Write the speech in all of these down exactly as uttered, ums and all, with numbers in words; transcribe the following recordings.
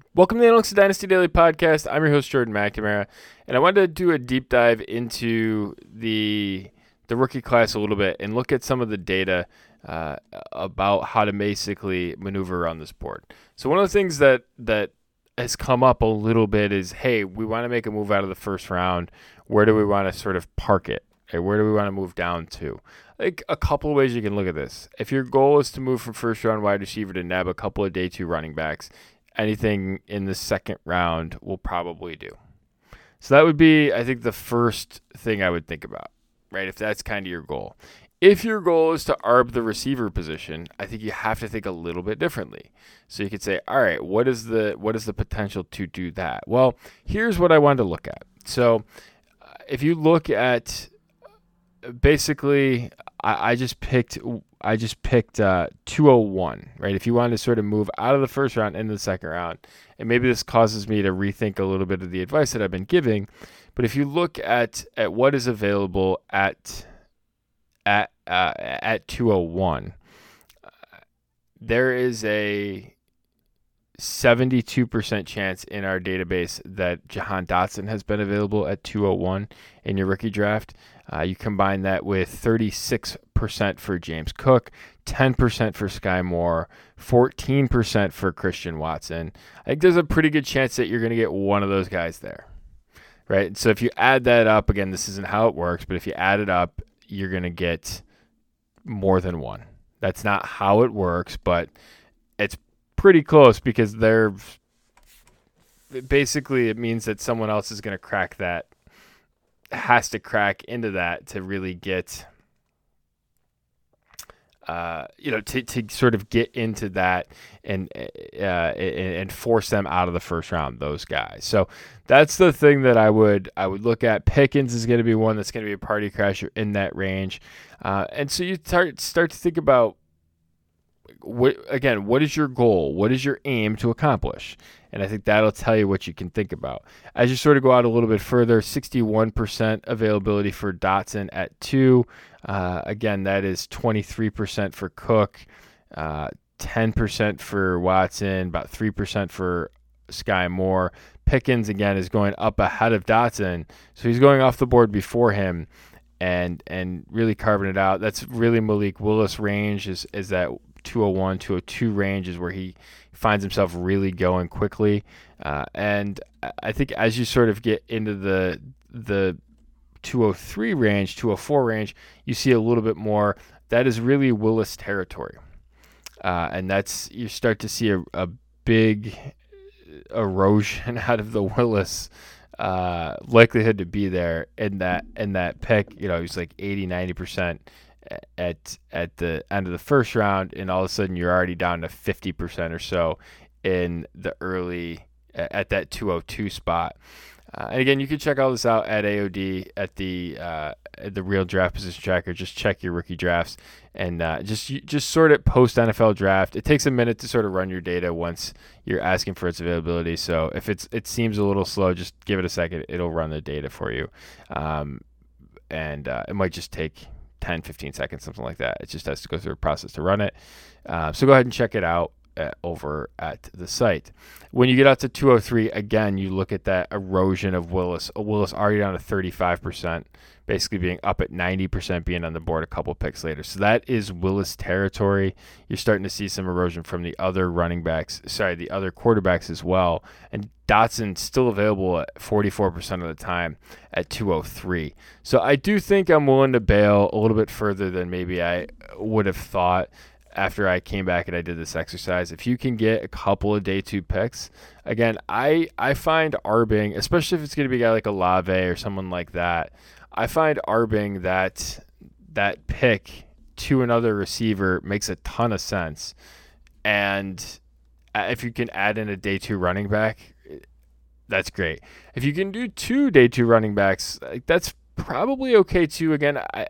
Welcome to the Analytics Dynasty Daily Podcast. I'm your host, Jordan McNamara, and I wanted to do a deep dive into the the rookie class a little bit and look at some of the data uh, about how to basically maneuver around this board. So one of the things that that has come up a little bit is, hey, we want to make a move out of the first round. Where do we want to sort of park it? Okay, where do we want to move down to? Like a couple of ways you can look at this. If your goal is to move from first round wide receiver to nab a couple of day two running backs, anything in the second round will probably do. So that would be, I think, the first thing I would think about, right? If that's kind of your goal. If your goal is to arb the receiver position, I think you have to think a little bit differently. So you could say, all right, what is the what is the potential to do that? Well, here's what I wanted to look at. So uh, if you look at basically, I, I just picked I just picked uh, two oh one, right? If you wanted to sort of move out of the first round into the second round, and maybe this causes me to rethink a little bit of the advice that I've been giving, but if you look at at what is available at at uh, at two oh one, uh, there is a seventy-two percent chance in our database that Jahan Dotson has been available at two oh one in your rookie draft. Uh, you combine that with thirty-six percent for James Cook, ten percent for Sky Moore, fourteen percent for Christian Watson. I think there's a pretty good chance that you're going to get one of those guys there, right? So if you add that up, again, this isn't how it works, but if you add it up, you're going to get more than one. That's not how it works, but it's pretty close because they're basically, it means that someone else is going to crack that, has to crack into that to really get, uh, you know, to, to sort of get into that and, uh, and force them out of the first round, those guys. So that's the thing that I would, I would look at. Pickens is going to be one that's going to be a party crasher in that range. Uh, and so you start, start to think about, what, again, what is your goal? What is your aim to accomplish? And I think that'll tell you what you can think about. As you sort of go out a little bit further, sixty-one percent availability for Dotson at two. Uh, again, that is twenty-three percent for Cook, uh, ten percent for Watson, about three percent for Sky Moore. Pickens, again, is going up ahead of Dotson. So he's going off the board before him and and really carving it out. That's really Malik Willis range is, is that two oh one, two oh two range is where he finds himself really going quickly. Uh, and I think as you sort of get into the the two oh three range, two oh four range, you see a little bit more. That is really Willis territory. Uh, and that's, you start to see a, a big erosion out of the Willis uh, likelihood to be there in that, in that pick. You know, he's like eighty, ninety percent at at the end of the first round, and all of a sudden you're already down to fifty percent or so in the early at that two oh two spot. Uh, and again, you can check all this out at A O D at the uh, at the Real Draft Position Tracker. Just check your rookie drafts and uh, just just sort it post N F L draft. It takes a minute to sort of run your data once you're asking for its availability. So if it's it seems a little slow, just give it a second. It'll run the data for you, um, and uh, it might just take ten, fifteen seconds, something like that. It just has to go through a process to run it. Uh, so go ahead and check it out uh, over at the site. When you get out to two oh three, again, you look at that erosion of Willis. Willis already down to thirty-five percent, basically being up at ninety percent, being on the board a couple picks later. So that is Willis territory. You're starting to see some erosion from the other running backs, sorry, the other quarterbacks as well. And Dotson's still available at forty-four percent of the time at two oh three. So I do think I'm willing to bail a little bit further than maybe I would have thought after I came back and I did this exercise. If you can get a couple of day two picks, again, I, I find arbing, especially if it's going to be a guy like Olave or someone like that, I find arbing that that pick to another receiver makes a ton of sense. And if you can add in a day two running back, that's great. If you can do two day two running backs, that's probably okay too. Again, I,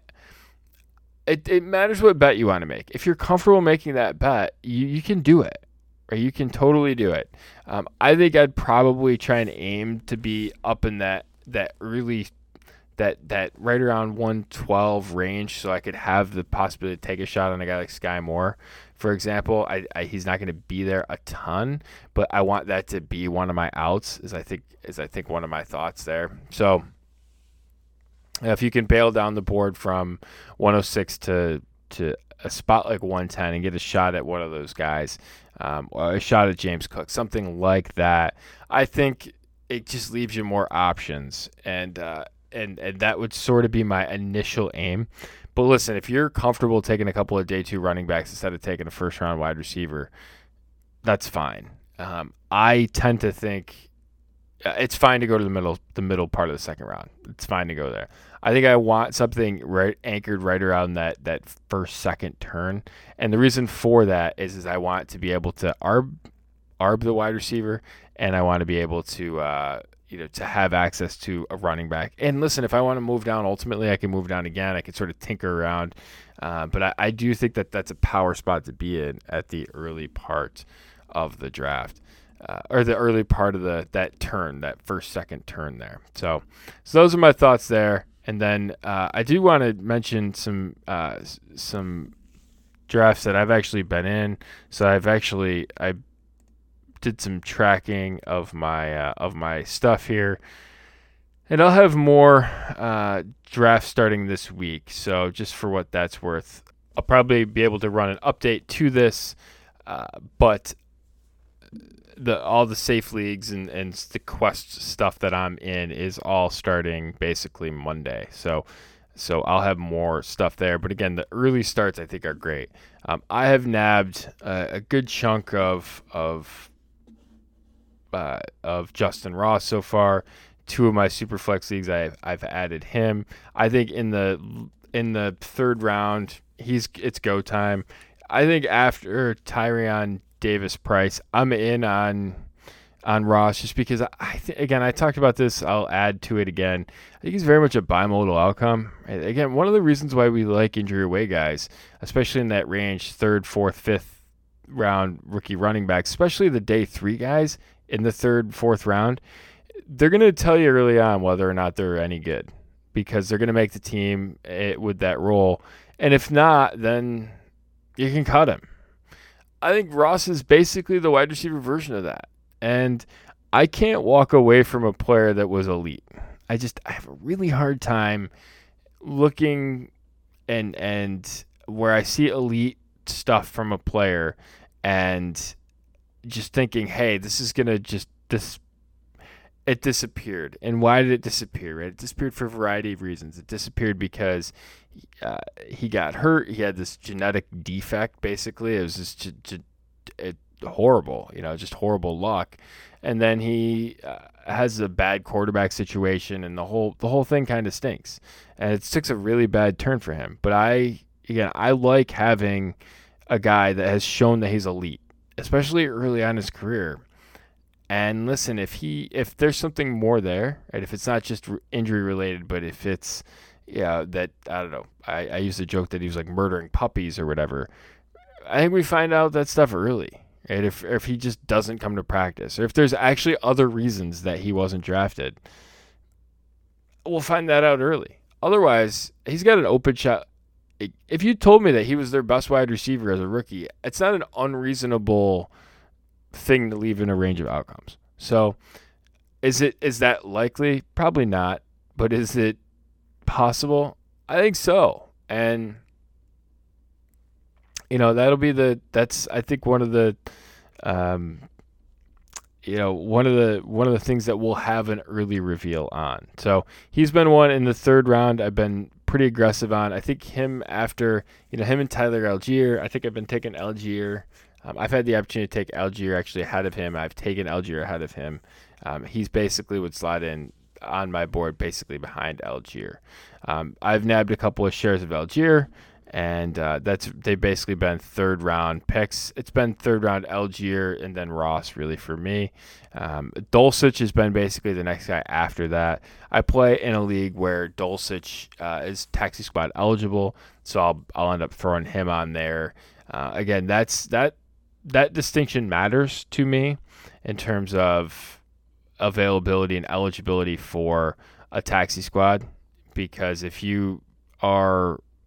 it, it matters what bet you want to make. If you're comfortable making that bet, you, you can do it, or you can totally do it. Um, I think I'd probably try and aim to be up in that that early, that that right around one twelve range, so I could have the possibility to take a shot on a guy like Sky Moore for example, I, I he's not going to be there a ton, but I want that to be one of my outs. Is I think is I think one of my thoughts there. So if you can bail down the board from one oh six to to a spot like one ten and get a shot at one of those guys, um, or a shot at James Cook, something like that, I think it just leaves you more options, and uh, and and that would sort of be my initial aim. But listen, if you're comfortable taking a couple of day two running backs instead of taking a first round wide receiver, that's fine. Um, I tend to think uh, it's fine to go to the middle, the middle part of the second round. It's fine to go there. I think I want something right anchored right around that that first second turn, and the reason for that is is I want to be able to arb arb the wide receiver, and I want to be able to uh, you know to have access to a running back. And listen, if I want to move down, ultimately I can move down again. I can sort of tinker around, uh, but I, I do think that that's a power spot to be in at the early part of the draft. Uh, or the early part of the that turn, that first second turn there. So, so those are my thoughts there. And then uh, I do want to mention some uh, some drafts that I've actually been in. So I've actually I did some tracking of my uh, of my stuff here, and I'll have more uh, drafts starting this week. So just for what that's worth, I'll probably be able to run an update to this, uh, but. The all the safe leagues and, and the quest stuff that I'm in is all starting basically Monday. So so I'll have more stuff there. But again, the early starts I think are great. Um, I have nabbed uh, a good chunk of of uh, of Justin Ross so far. Two of my Superflex leagues I've I've added him. I think in the in the third round he's it's go time. I think after Tyrion Davis Price, I'm in on on Ross just because I th- again I talked about this. I'll add to it again. I think he's very much a bimodal outcome. Again, one of the reasons why we like injury away guys, especially in that range, third, fourth, fifth round rookie running backs, especially the day three guys in the third, fourth round, they're going to tell you early on whether or not they're any good because they're going to make the team with that role, and if not, then you can cut him. I think Ross is basically the wide receiver version of that. And I can't walk away from a player that was elite. I just I have a really hard time looking and and where I see elite stuff from a player and just thinking, hey, this is going to just this it disappeared. And why did it disappear? Right? It disappeared for a variety of reasons. It disappeared because uh, he got hurt. He had this genetic defect, basically. It was just g- g- it, horrible, you know, just horrible luck. And then he uh, has a bad quarterback situation, and the whole the whole thing kind of stinks. And it took a really bad turn for him. But I, again, I like having a guy that has shown that he's elite, especially early on in his career. And listen, if he if there's something more there, right? If it's not just injury related, but if it's yeah that I don't know, I, I used to joke that he was like murdering puppies or whatever. I think we find out that stuff early, right? If if he just doesn't come to practice, or if there's actually other reasons that he wasn't drafted, we'll find that out early. Otherwise, he's got an open shot. If you told me that he was their best wide receiver as a rookie, it's not an unreasonable thing to leave in a range of outcomes. So is it is that likely? Probably not. But is it possible? I think so. And you know, that'll be the that's I think one of the um you know, one of the one of the things that we'll have an early reveal on. So he's been one in the third round I've been pretty aggressive on. I think him after, you know, him and Tyler Algier, I think I've been taking Algier. Um, I've had the opportunity to take Algier actually ahead of him. I've taken Algier ahead of him. Um, he's basically would slide in on my board basically behind Algier. Um, I've nabbed a couple of shares of Algier, and uh, that's they've basically been third round picks. It's been third round Algier and then Ross really for me. Um, Dulcich has been basically the next guy after that. I play in a league where Dulcich uh, is taxi squad eligible, so I'll I'll end up throwing him on there. Uh, again, that's that. That distinction matters to me in terms of availability and eligibility for a taxi squad, because if you are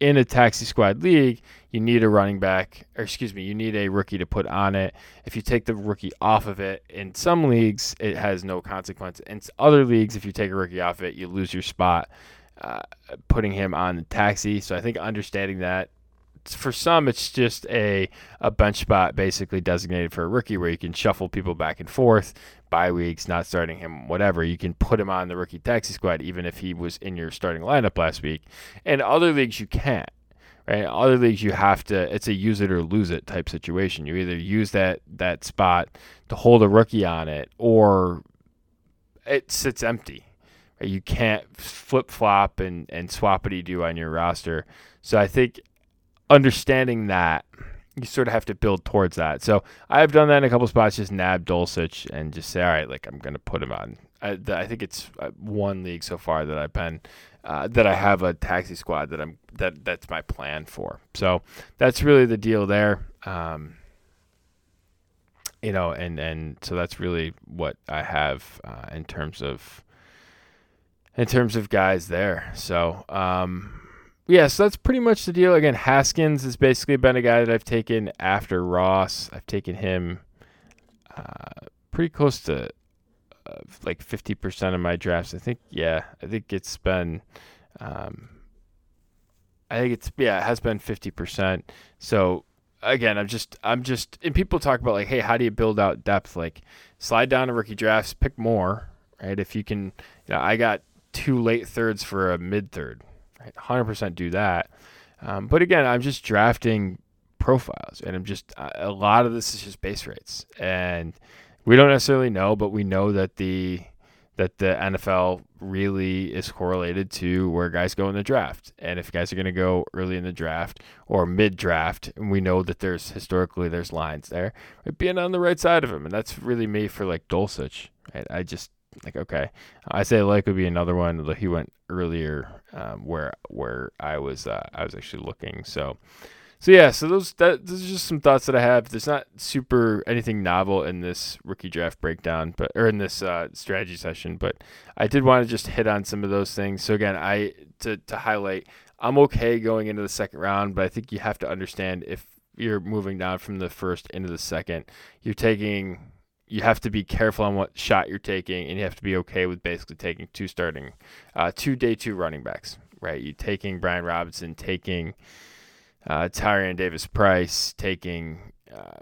in a taxi squad league, you need a running back, or excuse me, you need a rookie to put on it. If you take the rookie off of it, in some leagues, it has no consequence. In other leagues, if you take a rookie off it, you lose your spot, uh, putting him on the taxi. So I think understanding that, for some, it's just a, a bench spot basically designated for a rookie where you can shuffle people back and forth, bye weeks, not starting him, whatever. You can put him on the rookie taxi squad even if he was in your starting lineup last week. And other leagues, you can't. Right? Other leagues, you have to, it's a use it or lose it type situation. You either use that, that spot to hold a rookie on it, or it sits empty. Right? You can't flip-flop and, and swappity-do on your roster. So I think understanding that, you sort of have to build towards that. So I've done that in a couple spots, just nab Dulcich and just say, all right, like I'm going to put him on. I, I think it's one league so far that I've been, uh, that I have a taxi squad that I'm, that that's my plan for. So that's really the deal there. Um, you know, and, and so that's really what I have uh, in terms of, in terms of guys there. So, um, yeah, so that's pretty much the deal. Again, Haskins has basically been a guy that I've taken after Ross. I've taken him uh, pretty close to uh, like fifty percent of my drafts. I think, yeah, I think it's been, um, I think it's, yeah, it has been fifty percent. So again, I'm just, I'm just, and people talk about like, hey, how do you build out depth? Like, slide down to rookie drafts, pick more, right? If you can, you know, I got two late thirds for a mid third. one hundred percent do that. Um, but again, I'm just drafting profiles, and I'm just, a lot of this is just base rates, and we don't necessarily know, but we know that the, that the N F L really is correlated to where guys go in the draft. And if guys are going to go early in the draft or mid draft, and we know that there's historically, there's lines there, right, being on the right side of him. And that's really me for like Dulcich. Right? I just, like, okay, Isaiah Like would be another one. He went earlier um, where where I was uh, I was actually looking. So so yeah, so those that those are just some thoughts that I have. There's not super anything novel in this rookie draft breakdown, but or in this uh, strategy session. But I did want to just hit on some of those things. So again, I to to highlight, I'm okay going into the second round, but I think you have to understand if you're moving down from the first into the second, you're taking. You have to be careful on what shot you're taking, and you have to be okay with basically taking two starting, uh, two day two running backs, right? You taking Brian Robinson, taking uh, Tyrion Davis-Price, taking, um,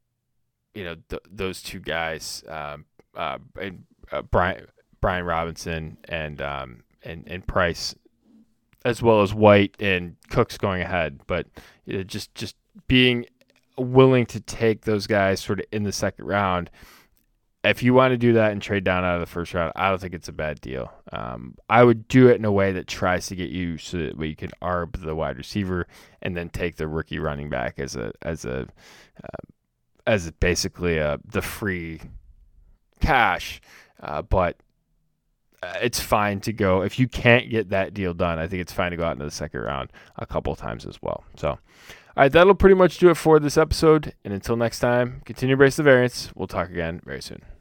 you know, th- those two guys, um, uh, and uh, Brian Brian Robinson and um, and and Price, as well as White and Cooks going ahead, but you know, just just being willing to take those guys sort of in the second round. If you want to do that and trade down out of the first round, I don't think it's a bad deal. Um, I would do it in a way that tries to get you so that you can arb the wide receiver and then take the rookie running back as a as a uh, as basically a the free cash. Uh, but it's fine to go if you can't get that deal done. I think it's fine to go out into the second round a couple of times as well. So. All right, that'll pretty much do it for this episode. And until next time, continue to brace the variance. We'll talk again very soon.